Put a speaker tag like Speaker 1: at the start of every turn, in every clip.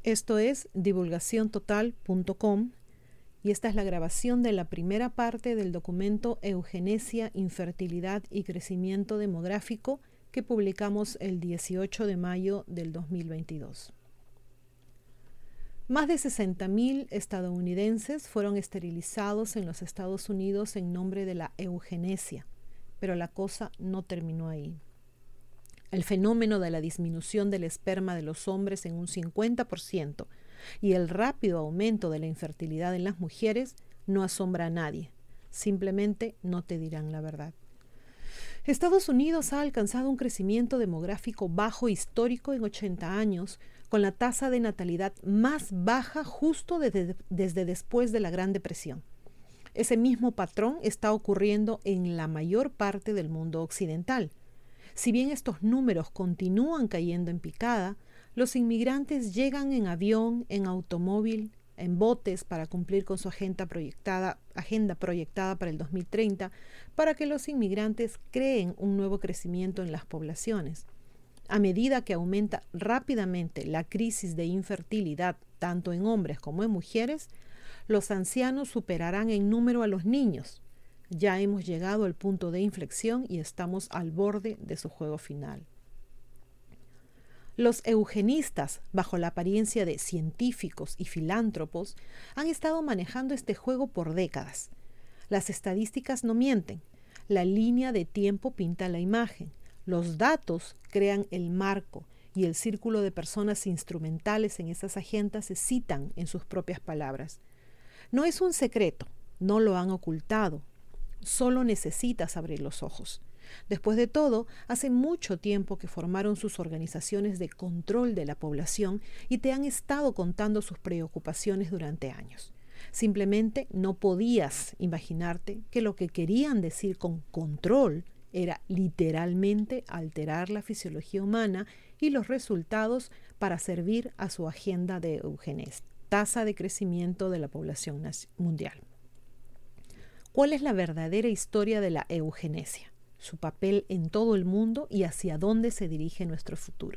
Speaker 1: Esto es divulgaciontotal.com y esta es la grabación de la primera parte del documento Eugenesia, Infertilidad y Crecimiento Demográfico que publicamos el 18 de mayo del 2022. Más de 60.000 estadounidenses fueron esterilizados en los Estados Unidos en nombre de la eugenesia, pero la cosa no terminó ahí. El fenómeno de la disminución del esperma de los hombres en un 50% y el rápido aumento de la infertilidad en las mujeres no asombra a nadie. Simplemente no te dirán la verdad. Estados Unidos ha alcanzado un crecimiento demográfico bajo histórico en 80 años, con la tasa de natalidad más baja justo desde después de la Gran Depresión. Ese mismo patrón está ocurriendo en la mayor parte del mundo occidental. Si bien estos números continúan cayendo en picada, los inmigrantes llegan en avión, en automóvil, en botes para cumplir con su agenda proyectada para el 2030, para que los inmigrantes creen un nuevo crecimiento en las poblaciones. A medida que aumenta rápidamente la crisis de infertilidad, tanto en hombres como en mujeres, los ancianos superarán en número a los niños. Ya hemos llegado al punto de inflexión y estamos al borde de su juego final. Los eugenistas, bajo la apariencia de científicos y filántropos, han estado manejando este juego por décadas. Las estadísticas no mienten. La línea de tiempo pinta la imagen. Los datos crean el marco y el círculo de personas instrumentales en esas agendas se citan en sus propias palabras. No es un secreto, no lo han ocultado. Solo necesitas abrir los ojos. Después de todo, hace mucho tiempo que formaron sus organizaciones de control de la población y te han estado contando sus preocupaciones durante años. Simplemente no podías imaginarte que lo que querían decir con control era literalmente alterar la fisiología humana y los resultados para servir a su agenda de eugenesia, tasa de crecimiento de la población mundial. ¿Cuál es la verdadera historia de la eugenesia? Su papel en todo el mundo y hacia dónde se dirige nuestro futuro.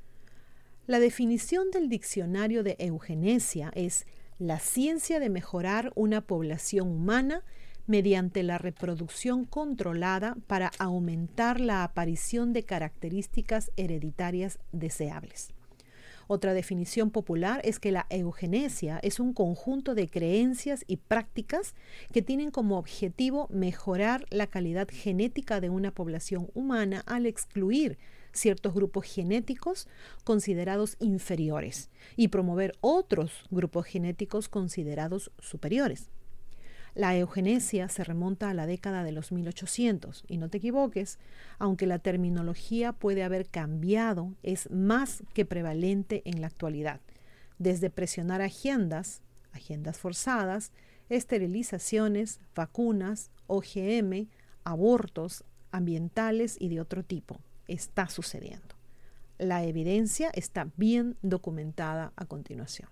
Speaker 1: La definición del diccionario de eugenesia es la ciencia de mejorar una población humana mediante la reproducción controlada para aumentar la aparición de características hereditarias deseables. Otra definición popular es que la eugenesia es un conjunto de creencias y prácticas que tienen como objetivo mejorar la calidad genética de una población humana al excluir ciertos grupos genéticos considerados inferiores y promover otros grupos genéticos considerados superiores. La eugenesia se remonta a la década de los 1800 y no te equivoques, aunque la terminología puede haber cambiado, es más que prevalente en la actualidad, desde presionar agendas forzadas, esterilizaciones, vacunas, OGM, abortos ambientales y de otro tipo. Está sucediendo. La evidencia está bien documentada a continuación.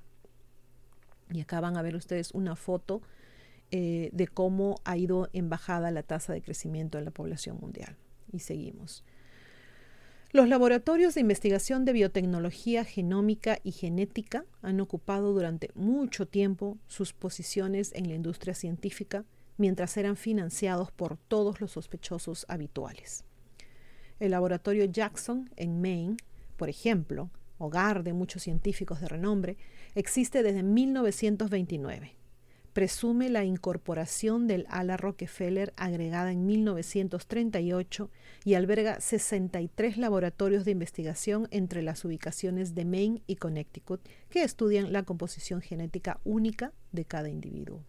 Speaker 1: Y acá van a ver ustedes una foto de cómo ha ido en bajada la tasa de crecimiento en la población mundial. Y seguimos. Los laboratorios de investigación de biotecnología genómica y genética han ocupado durante mucho tiempo sus posiciones en la industria científica mientras eran financiados por todos los sospechosos habituales. El laboratorio Jackson en Maine, por ejemplo, hogar de muchos científicos de renombre, existe desde 1929. Presume la incorporación del ala Rockefeller agregada en 1938 y alberga 63 laboratorios de investigación entre las ubicaciones de Maine y Connecticut que estudian la composición genética única de cada individuo.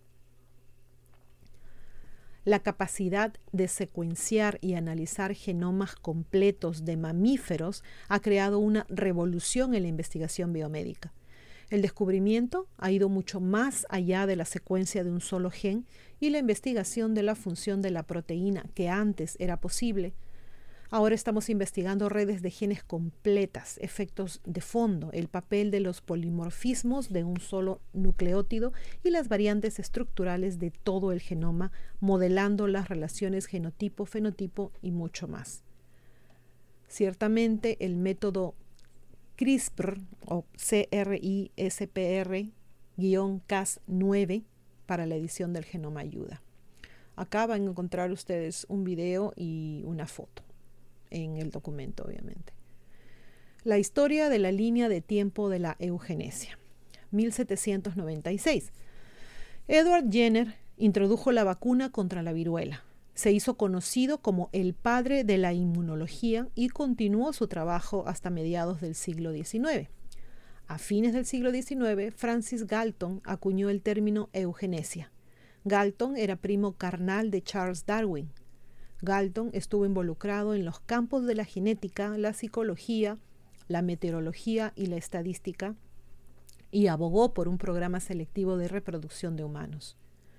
Speaker 1: La capacidad de secuenciar y analizar genomas completos de mamíferos ha creado una revolución en la investigación biomédica. El descubrimiento ha ido mucho más allá de la secuencia de un solo gen y la investigación de la función de la proteína que antes era posible. Ahora estamos investigando redes de genes completas, efectos de fondo, el papel de los polimorfismos de un solo nucleótido y las variantes estructurales de todo el genoma, modelando las relaciones genotipo-fenotipo y mucho más. Ciertamente el método CRISPR o CRISPR-Cas9 para la edición del genoma ayuda. Acá van a encontrar ustedes un video y una foto en el documento, obviamente. La historia de la línea de tiempo de la eugenesia. 1796. Edward Jenner introdujo la vacuna contra la viruela. Se hizo conocido como el padre de la inmunología y continuó su trabajo hasta mediados del siglo XIX. A fines del siglo XIX, Francis Galton acuñó el término eugenesia. Galton era primo carnal de Charles Darwin. Galton estuvo involucrado en los campos de la genética, la psicología, la meteorología y la estadística, y abogó por un programa selectivo de reproducción de humanos.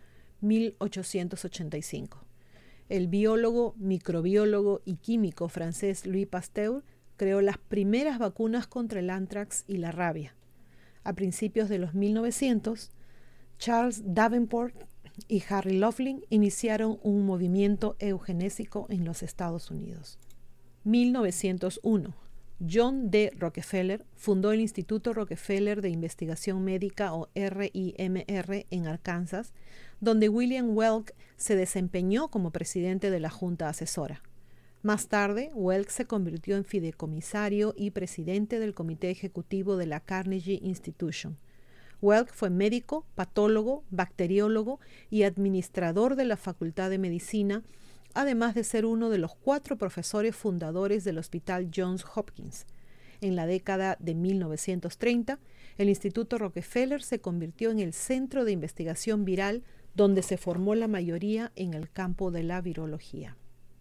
Speaker 1: 1885. El biólogo, microbiólogo y químico francés Louis Pasteur creó las primeras vacunas contra el anthrax y la rabia. A principios de los 1900, Charles Davenport y Harry Laughlin iniciaron un movimiento eugenésico en los Estados Unidos. 1901. John D. Rockefeller fundó el Instituto Rockefeller de Investigación Médica o RIMR en Arkansas, donde William Welk se desempeñó como presidente de la junta asesora. Más tarde, Welk se convirtió en fideicomisario y presidente del comité ejecutivo de la Carnegie Institution. Welk fue médico, patólogo, bacteriólogo y administrador de la Facultad de Medicina, además de ser uno de los 4 profesores fundadores del Hospital Johns Hopkins. En la década de 1930, el Instituto Rockefeller se convirtió en el centro de investigación viral donde se formó la mayoría en el campo de la virología.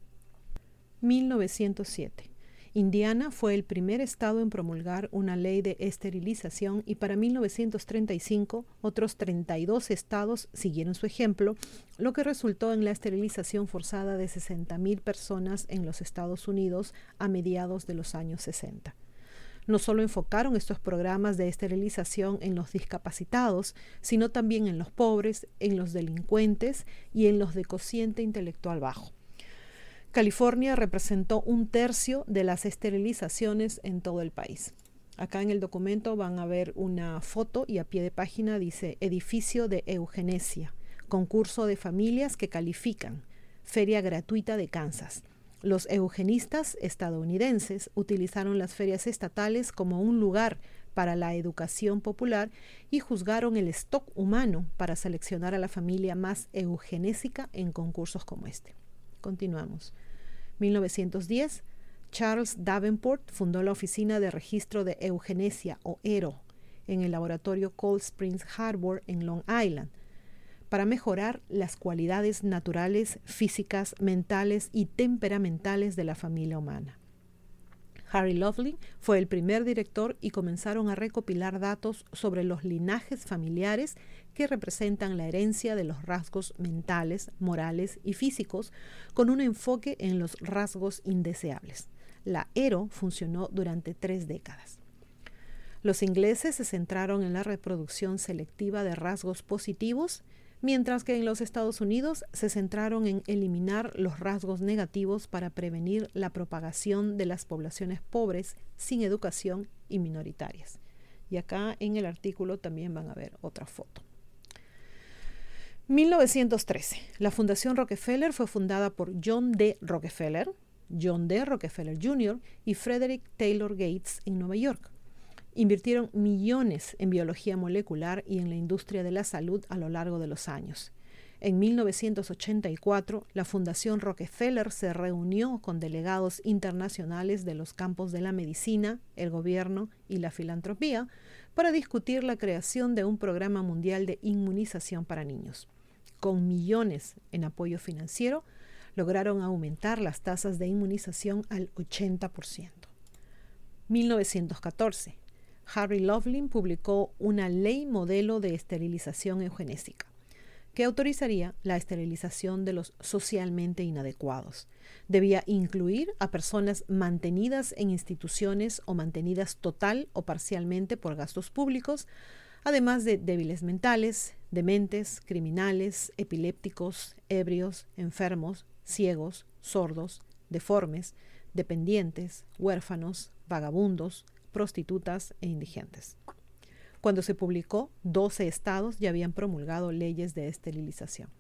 Speaker 1: 1907. Indiana fue el primer estado en promulgar una ley de esterilización y para 1935 otros 32 estados siguieron su ejemplo, lo que resultó en la esterilización forzada de 60,000 personas en los Estados Unidos a mediados de los años 60. No solo enfocaron estos programas de esterilización en los discapacitados, sino también en los pobres, en los delincuentes y en los de cociente intelectual bajo. California representó 1/3 de las esterilizaciones en todo el país. Acá en el documento van a ver una foto y a pie de página dice Edificio de Eugenesia, concurso de familias que califican, feria gratuita de Kansas. Los eugenistas estadounidenses utilizaron las ferias estatales como un lugar para la educación popular y juzgaron el stock humano para seleccionar a la familia más eugenésica en concursos como este. Continuamos. 1910, Charles Davenport fundó la Oficina de Registro de Eugenesia, o ERO, en el laboratorio Cold Springs Harbor en Long Island, para mejorar las cualidades naturales, físicas, mentales y temperamentales de la familia humana. Harry Laughlin fue el primer director y comenzaron a recopilar datos sobre los linajes familiares que representan la herencia de los rasgos mentales, morales y físicos, con un enfoque en los rasgos indeseables. La ERO funcionó durante 3 décadas. Los ingleses se centraron en la reproducción selectiva de rasgos positivos, mientras que en los Estados Unidos se centraron en eliminar los rasgos negativos para prevenir la propagación de las poblaciones pobres, sin educación y minoritarias. Y acá en el artículo también van a ver otra foto. 1913. La Fundación Rockefeller fue fundada por John D. Rockefeller, John D. Rockefeller Jr. y Frederick Taylor Gates en Nueva York. Invirtieron millones en biología molecular y en la industria de la salud a lo largo de los años. En 1984, la Fundación Rockefeller se reunió con delegados internacionales de los campos de la medicina, el gobierno y la filantropía para discutir la creación de un programa mundial de inmunización para niños. Con millones en apoyo financiero, lograron aumentar las tasas de inmunización al 80%. 1914. Harry Laughlin publicó una ley modelo de esterilización eugenésica que autorizaría la esterilización de los socialmente inadecuados. Debía incluir a personas mantenidas en instituciones o mantenidas total o parcialmente por gastos públicos, además de débiles mentales, dementes, criminales, epilépticos, ebrios, enfermos, ciegos, sordos, deformes, dependientes, huérfanos, vagabundos, prostitutas e indigentes. Cuando se publicó, 12 estados ya habían promulgado leyes de esterilización.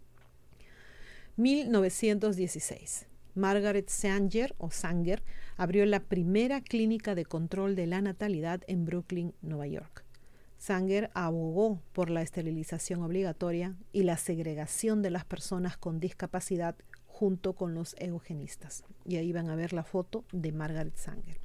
Speaker 1: 1916. Margaret Sanger abrió la primera clínica de control de la natalidad en Brooklyn, Nueva York. Sanger abogó por la esterilización obligatoria y la segregación de las personas con discapacidad junto con los eugenistas. Y ahí van a ver la foto de Margaret Sanger.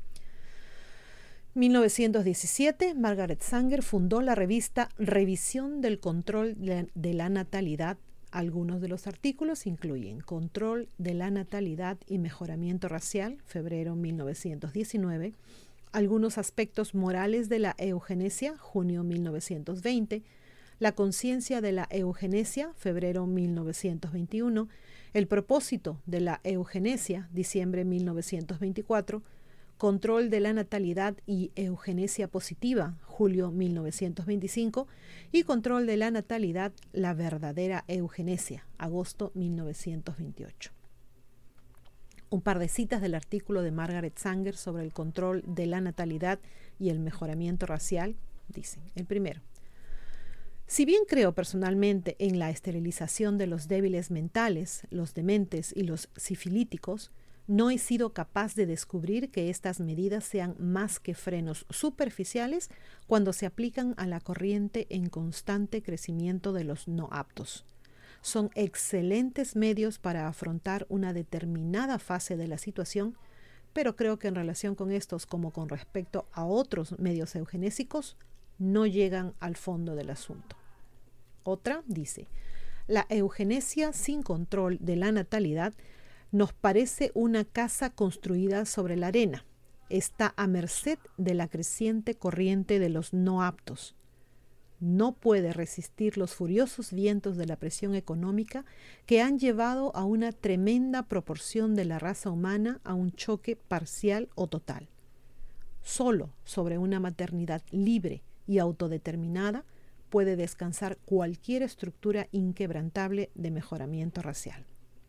Speaker 1: 1917, Margaret Sanger fundó la revista Revisión del Control de la Natalidad. Algunos de los artículos incluyen Control de la Natalidad y Mejoramiento Racial, febrero 1919, Algunos aspectos morales de la eugenesia, junio 1920, La conciencia de la eugenesia, febrero 1921, El propósito de la eugenesia, diciembre 1924, Control de la natalidad y eugenesia positiva, julio 1925, y Control de la natalidad, la verdadera eugenesia, agosto 1928. Un par de citas del artículo de Margaret Sanger sobre el control de la natalidad y el mejoramiento racial dicen: el primero, si bien creo personalmente en la esterilización de los débiles mentales, los dementes y los sifilíticos, no he sido capaz de descubrir que estas medidas sean más que frenos superficiales cuando se aplican a la corriente en constante crecimiento de los no aptos. Son excelentes medios para afrontar una determinada fase de la situación, pero creo que en relación con estos, como con respecto a otros medios eugenésicos, no llegan al fondo del asunto. Otra dice: la eugenesia sin control de la natalidad nos parece una casa construida sobre la arena. Está a merced de la creciente corriente de los no aptos. No puede resistir los furiosos vientos de la presión económica que han llevado a una tremenda proporción de la raza humana a un choque parcial o total. Solo sobre una maternidad libre y autodeterminada puede descansar cualquier estructura inquebrantable de mejoramiento racial.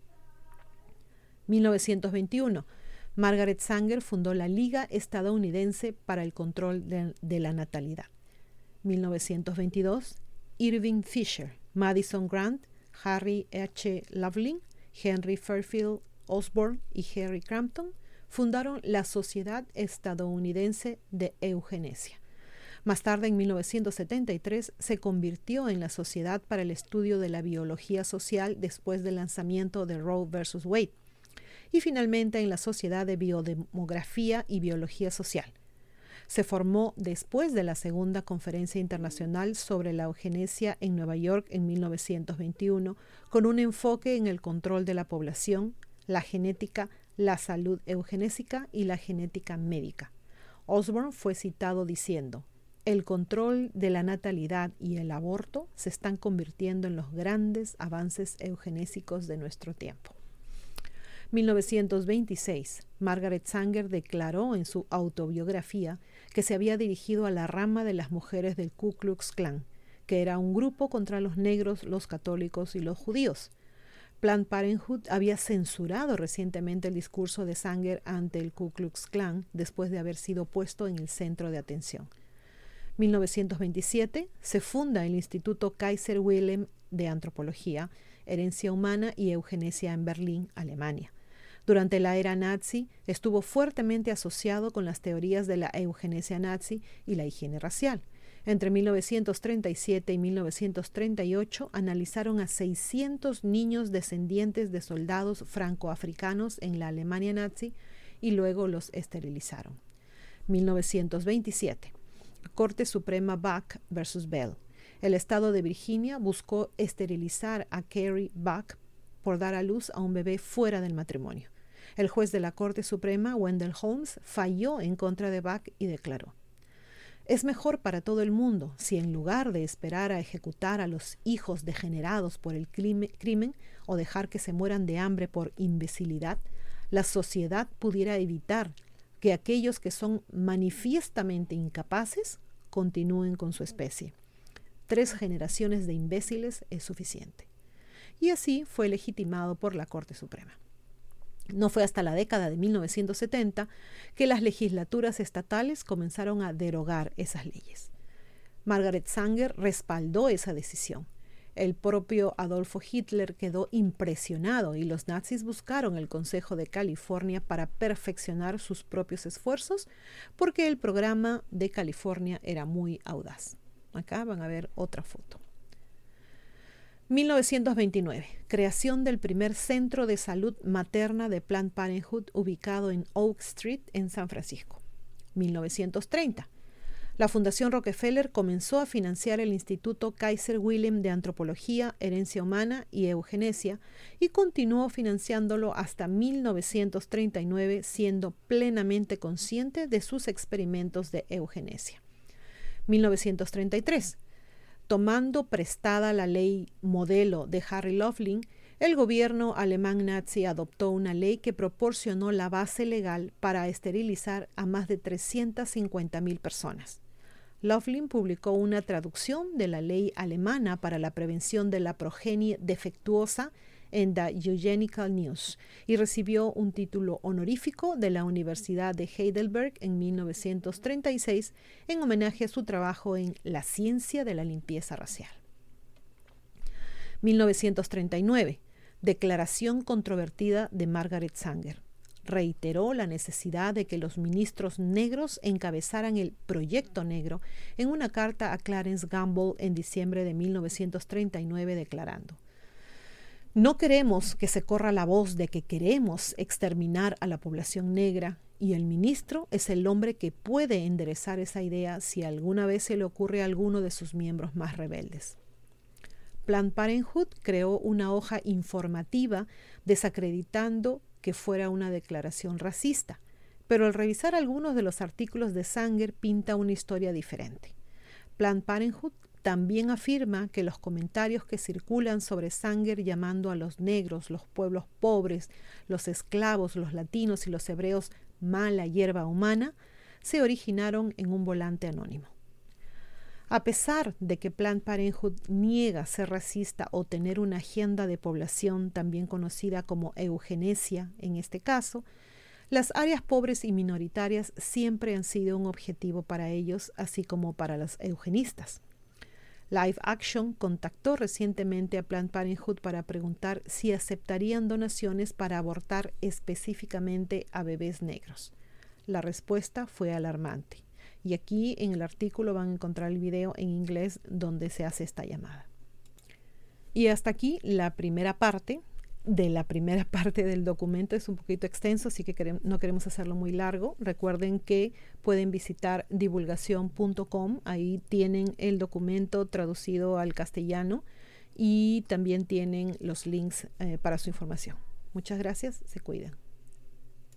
Speaker 1: 1921. Margaret Sanger fundó la Liga Estadounidense para el Control de la Natalidad. 1922. Irving Fisher, Madison Grant, Harry H. Loveling, Henry Fairfield Osborne y Harry Crampton fundaron la Sociedad Estadounidense de Eugenesia. Más tarde, en 1973, se convirtió en la Sociedad para el Estudio de la Biología Social después del lanzamiento de Roe vs. Wade, y finalmente en la Sociedad de Biodemografía y Biología Social. Se formó después de la Segunda Conferencia Internacional sobre la Eugenesia en Nueva York en 1921, con un enfoque en el control de la población, la genética, la salud eugenésica y la genética médica. Osborne fue citado diciendo: el control de la natalidad y el aborto se están convirtiendo en los grandes avances eugenésicos de nuestro tiempo. 1926. Margaret Sanger declaró en su autobiografía que se había dirigido a la rama de las mujeres del Ku Klux Klan, que era un grupo contra los negros, los católicos y los judíos. Planned Parenthood había censurado recientemente el discurso de Sanger ante el Ku Klux Klan después de haber sido puesto en el centro de atención. 1927. Se funda el Instituto Kaiser Wilhelm de Antropología, Herencia Humana y Eugenesia en Berlín, Alemania. Durante la era nazi, estuvo fuertemente asociado con las teorías de la eugenesia nazi y la higiene racial. Entre 1937 y 1938 analizaron a 600 niños descendientes de soldados francoafricanos en la Alemania nazi y luego los esterilizaron. 1927. Corte Suprema Buck versus Bell. El estado de Virginia buscó esterilizar a Carrie Buck por dar a luz a un bebé fuera del matrimonio. El juez de la Corte Suprema, Wendell Holmes, falló en contra de Buck y declaró: es mejor para todo el mundo si en lugar de esperar a ejecutar a los hijos degenerados por el crimen o dejar que se mueran de hambre por imbecilidad, la sociedad pudiera evitar que aquellos que son manifiestamente incapaces continúen con su especie. 3 generaciones de imbéciles es suficiente. Y así fue legitimado por la Corte Suprema. No fue hasta la década de 1970 que las legislaturas estatales comenzaron a derogar esas leyes. Margaret Sanger respaldó esa decisión. El propio Adolfo Hitler quedó impresionado y los nazis buscaron el Consejo de California para perfeccionar sus propios esfuerzos porque el programa de California era muy audaz. Acá van a ver otra foto. 1929. Creación del primer centro de salud materna de Planned Parenthood ubicado en Oak Street en San Francisco. 1930. La Fundación Rockefeller comenzó a financiar el Instituto Kaiser Wilhelm de Antropología, Herencia Humana y Eugenesia y continuó financiándolo hasta 1939, siendo plenamente consciente de sus experimentos de eugenesia. 1933. Tomando prestada la ley modelo de Harry Laughlin, el gobierno alemán nazi adoptó una ley que proporcionó la base legal para esterilizar a más de 350,000 personas. Laughlin publicó una traducción de la ley alemana para la prevención de la progenie defectuosa en The Eugenical News y recibió un título honorífico de la Universidad de Heidelberg en 1936 en homenaje a su trabajo en la ciencia de la limpieza racial. 1939. Declaración controvertida de Margaret Sanger. Reiteró la necesidad de que los ministros negros encabezaran el Proyecto Negro en una carta a Clarence Gamble en diciembre de 1939 declarando: "No queremos que se corra la voz de que queremos exterminar a la población negra y el ministro es el hombre que puede enderezar esa idea si alguna vez se le ocurre a alguno de sus miembros más rebeldes". Planned Parenthood creó una hoja informativa desacreditando que fuera una declaración racista, pero al revisar algunos de los artículos de Sanger pinta una historia diferente. Planned Parenthood también afirma que los comentarios que circulan sobre Sanger llamando a los negros, los pueblos pobres, los esclavos, los latinos y los hebreos mala hierba humana se originaron en un volante anónimo. A pesar de que Planned Parenthood niega ser racista o tener una agenda de población también conocida como eugenesia en este caso, las áreas pobres y minoritarias siempre han sido un objetivo para ellos, así como para los eugenistas. Live Action contactó recientemente a Planned Parenthood para preguntar si aceptarían donaciones para abortar específicamente a bebés negros. La respuesta fue alarmante. Y aquí en el artículo van a encontrar el video en inglés donde se hace esta llamada. Y hasta aquí la primera parte. De la primera parte del documento es un poquito extenso, así que no queremos hacerlo muy largo. Recuerden que pueden visitar divulgación.com, ahí tienen el documento traducido al castellano y también tienen los links para su información. Muchas gracias, se cuidan.